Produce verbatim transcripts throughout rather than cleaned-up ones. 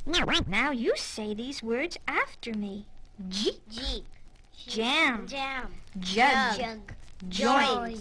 Now you say these words after me. Jeep. Jeep. Jam. Jam. Jug. Jug. Joint.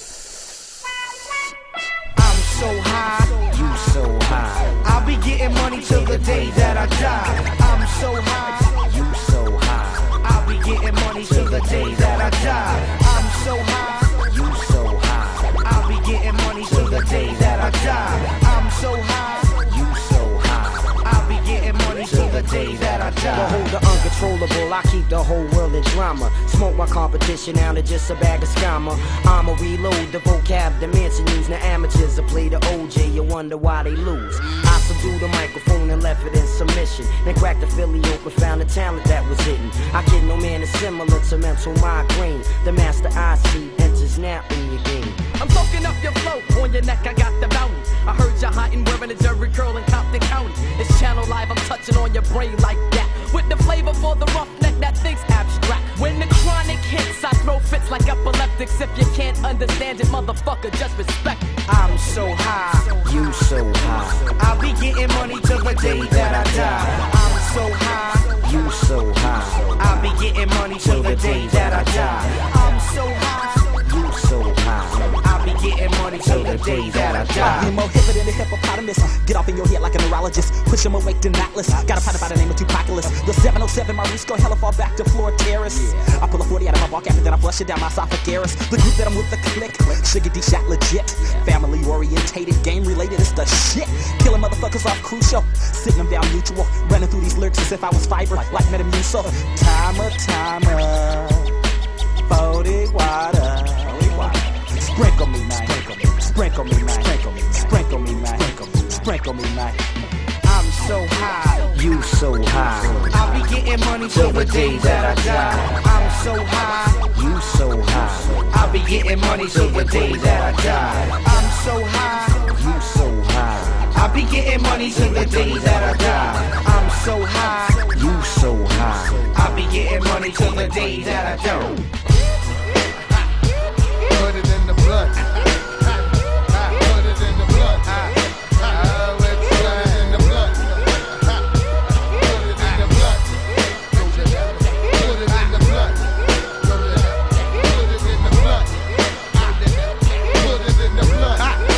I'm so high, you so high. I'll be getting money till the day that I die. I'm so high, you so high. I'll be getting money till the day that I die. I'm so high, you so high. I'll be getting money till the day that I die. I'm so high, you so high. I'll be getting money till the day that I die. Behold the uncontrollable, I keep the whole world in drama. Smoke my competition out of just a bag of scammer. I'ma reload the vocab, the mansion use. Now amateurs will play the O J, you wonder why they lose. I subdued the microphone and left it in submission. Then cracked the Philly open, found the talent that was hidden. I kid no man is similar to mental migraine. The master I see enters now in your game. I'm soaking up your flow, on your neck I got the bounty. I heard you're hot and wearing a jerry curl in Compton County. It's Channel Live, I'm touching on your brain like that. With the flavor for the roughneck that thinks abstract. When the chronic hits, I throw fits like epileptics. If you can't understand it, motherfucker, just respect it. I'm so high, You so high, I'll be getting money till the day that I die. I'm so high, you so high, I'll be getting money till the day that I die. I'm so high, you so high. I'll be getting money till the day that I die. You more hipper than a hippopotamus. Get off in your head like a neurologist. Push him awake than Atlas. Got a partner by the name of Tupaculus. The seven oh seven Marisco, hella fall back to floor terrace. I pull a forty out of my walk after, then I flush it down my esophagus. The group that I'm with, the click. Sugar D shot legit. Family orientated, game related, it's the shit. Killing motherfuckers off crucial. Sitting them down mutual. Running through these lyrics as if I was fiber, like Metamucil. Timer, timer. forty water. Sprinkle me, man. Sprinkle me, man. Sprinkle me, man. Sprinkle me, man. I'm so high, You so high, I'll be getting money till the day that I die. I'm so high, you so high, I'll be getting money till the day that I die. I'm so high, you so high, I'll be getting money till the day that I die. I'm so high, you so high. I'll be getting money till the day that I don't. Put it in the blood. Put it in the blood. I will put it in the blood. Put it in the blood. Put it in the blood. Put it in the blood. Put it in the blood.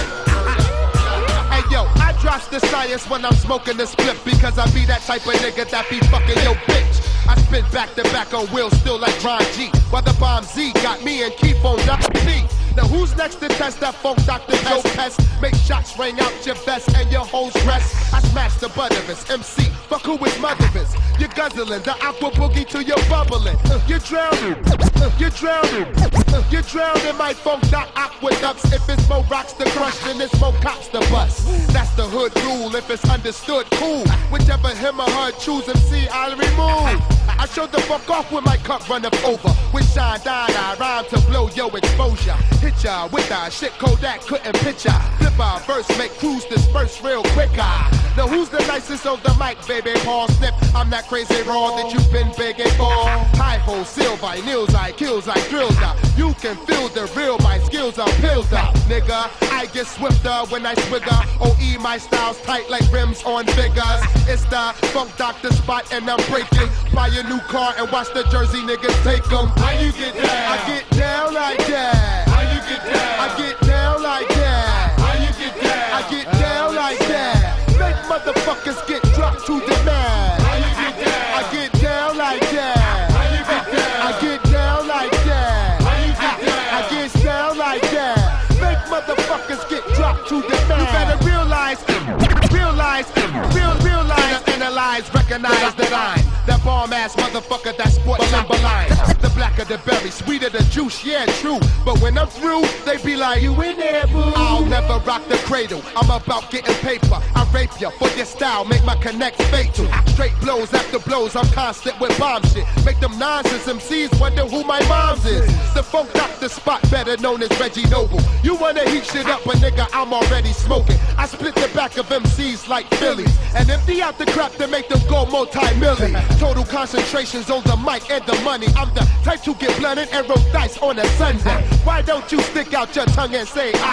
Hey yo, I drops the science when I'm smoking the split because I be that type of nigga that be fucking your bitch. I spin back to back on wheels still like Ron G. While the bomb Z got me and keep on Doctor P. Now who's next to test that funk Doctor Joe Pest? Make shots ring out your vest and your hoes dress. I smash the butterus, M C, fuck who is motherless. You're guzzling, the aqua boogie to your bubbling. Uh, you're drowning, uh, you're drowning, uh, you're drowning my funk dot aqueducts. If it's more rocks to crush, then it's more cops to bust. That's the hood rule, if it's understood, cool. Whichever him or her choose M C, I'll remove. I show the fuck off when my cup run up over. With Shine Dine, I rhyme to blow your exposure. Hit ya with that shit Kodak couldn't picture. Flip our verse, make crews disperse real quicker. Now who's the nicest on the mic, baby? Paul Snip, I'm that crazy raw that you've been begging for. High hole, silver, nails, I kills, I drills out. You can feel the real, my skills are pills out. Nigga, I get swifter when I swigger. O E, my style's tight like rims on figures. It's the funk doctor spot and I'm breaking. Buy a new car and watch the Jersey niggas take them. How you get down? I get down like that. How you get down? I get down like that. How you get down? I get down like that. Make motherfuckers get dropped to the mat. How you get down? I get down like that. How you get down? I get down like that. How you get down? I get down like that. Make motherfuckers get dropped to the mat. You better realize, realize, real, realize, analyze, recognize that I'm that bomb ass motherfucker that sports Timberline. The blacker the berry, sweeter the juice, yeah, true. But when I'm through, they be like, you in there, boo? I'll never rock the cradle. I'm about getting paper. I rape ya for your style, make my connects fatal. Straight blows after blows, I'm constant with bomb shit. Make them nonsense M Cs wonder who my mom's is. The funk doctor spot, better known as Reggie Noble. You wanna heat shit up, a nigga, I'm already smoking. I split the back of M Cs like Phillies and empty out the crap to make them go multi-million. Total concentrations on the mic and the money. I'm the type to get blunted and roll dice on a Sunday. Why don't you stick out your tongue and say ah?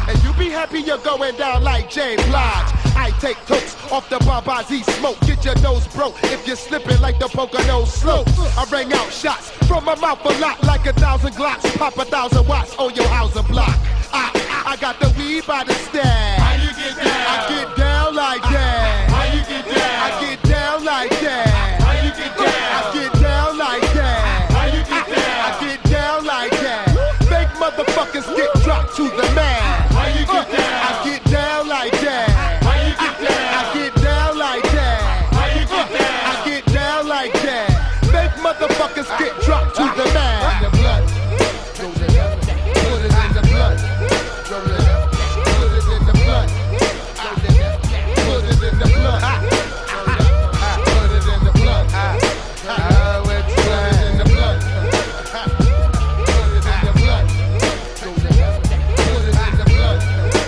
And you be happy you're going down like James Lodge. I take totes off the Bombazi smoke. Get your nose broke if you're slipping like the Pocono slope. I rang out shots from my mouth a lot like a thousand glocks. Pop a thousand watts on your housing block. I, I got the weed by the stash. How you get down? I get down like that. How you get down? I get down like that. How you get down? I get down like that. How you get down? I get down like that. Fake motherfuckers get dropped to the man. How you get down? I get down like that. How you get down? I get down like that. How you get down? I get down like that. Fake motherfuckers get dropped to the man. In the blood. Put it in the blood. Put it in the blood. Put it in the blood. Put it in the blood. Put it in the blood. Ah, wet blood in the blood. Put it in the blood. Put it in the blood.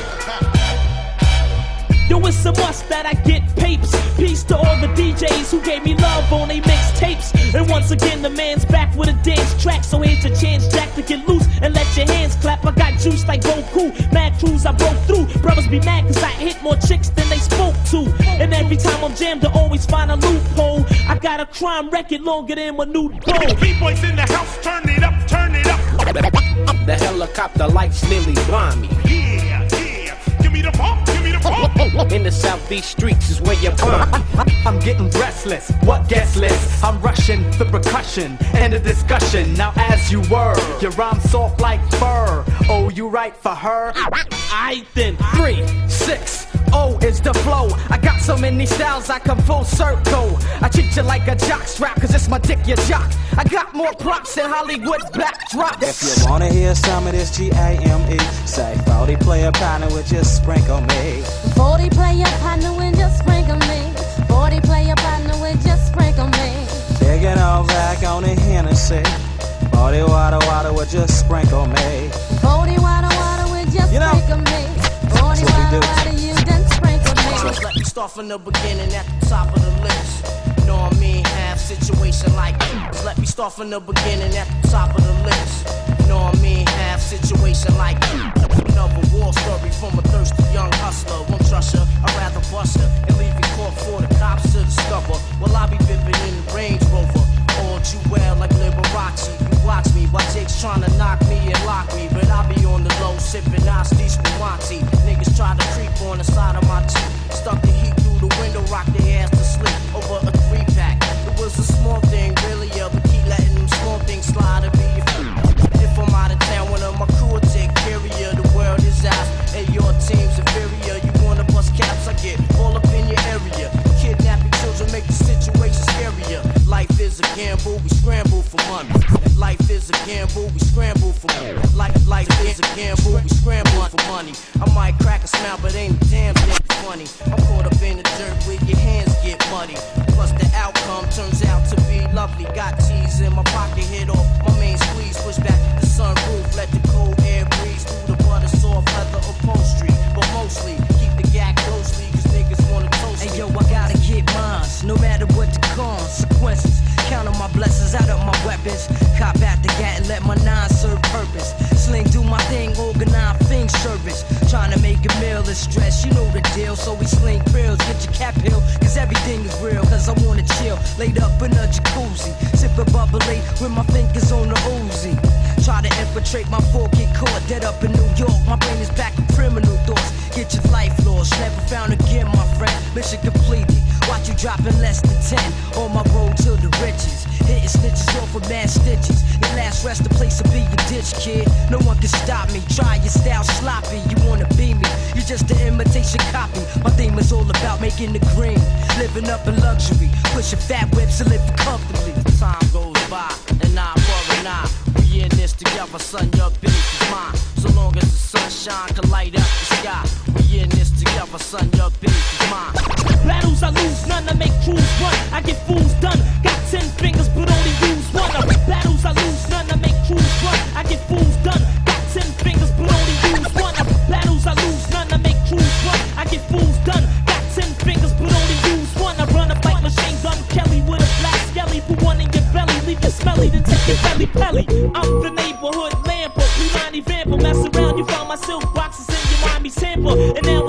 Yo, it's a must that I get papes. Peace to all the D Js who gave me love on they mixtapes. And once again, the man's back with a dance track. So here's your chance, Jack, to get loose and let your hands clap. I got juice like Goku, mad crews I broke through. Brothers be mad cause I hit more chicks than they spoke to. And every time I'm jammed, I always find a loophole. I got a crime record longer than my new dough. B-boys in the house, turn it up, turn it up. The helicopter lights nearly blind me. Yeah, yeah. Give me the pump, give me the pump. In the southeast streets is where you find me. I'm getting restless, what guest list? I'm rushing the percussion and the discussion. Now as you were, your rhyme soft like fur. Oh, you write for her? I then Three, six, oh is the flow. I got so many styles I come full circle. I treat you like a jock strap cause it's my dick you jock. I got more props than Hollywood backdrops. If you wanna hear some of this G A M E, say forty player partner with just sprinkle me. forty player partner with just sprinkle me. forty player partner with just sprinkle me. Taking all back on the Hennessy. forty water water with just sprinkle me. forty water water with just You know, sprinkle me. forty what we water do. water you done sprinkle me. So let me start from the beginning at the top of the list. Know what I mean? Have situation like this. Let me start from the beginning at the top of the list. Know what I mean? Have situation like this. Another war story from a thirsty young hustler. Won't trust her, I'd rather bust her and leave it caught for the cops to discover. Well, I be vipping in the Range Rover. All you well like Liberace. You watch me while Jake's trying to knock me and lock me. But I be on the low sipping nasty spumante. Niggas try to creep on the side of my teeth. Stuck the heat through the window, rock their ass to sleep over a three pack. It was a small thing, really, yeah, but keep letting them small things slide and be your food. If I'm out of town, one of my crew will take care of you. The world is ours, and your team's inferior. You wanna bust caps, I get all up in your area. Kidnapping children make the situation scarier. Life is a gamble, we scramble for money. Life is a gamble, we scramble for money. Life, life is a gamble, we scramble for money. I might crack a smile, but ain't a damn thing funny. I'm caught up in the dirt where your hands get muddy. Plus the outcome turns out to be lovely. Got cheese in my pocket, hit off my main squeeze. Push back the sunroof, let the cold air breeze through the butter soft leather upholstery. But mostly keep the gag closely, cause niggas wanna toast me. Hey yo, I gotta get mines, no matter what the consequences. Count on my blessings, out of my weapons. Cop at the gat and let my nine serve purpose. Sling, do my thing, organize thing service. Trying to make a meal is stress, you know the deal. So we sling pills, get your cap hill, cause everything is real. Cause I wanna chill, laid up in a jacuzzi. Sipping bubbly with my fingers on the Uzi. Try to infiltrate my fork, get caught dead up in New York. My brain is back with criminal thoughts. Get your life lost, never found again, my friend. Mission completed. Watch you dropping less than ten on my road to the riches. Hitting snitches off with mad stitches. Your last rest, the place will be your ditch, kid. No one can stop me. Try your style sloppy. You wanna be me? You just an imitation copy. My theme is all about making the green, living up in luxury, pushing fat whips and living comfortably. Time goes by and I worry not. We in this together, son. Your business is mine. So long as the sunshine can light up the sky. We in this together, son. Your business is mine. battles I lose, none I make crews run. I get fools done. Got ten fingers but only use one. Uh, battles I lose, none I make crews run. I get fools done. Got ten fingers but only use one. Uh, battles I lose, none I make crews run. I get fools done. Got ten fingers but only use one. I run up like Machine Gun Kelly with a black skelly. Put one in your belly, leave you smelly, then take your belly pelly. I'm the neighborhood lamper, Blue ninety vamper. Mess around, you found my silk boxes in your mind. rapper, and now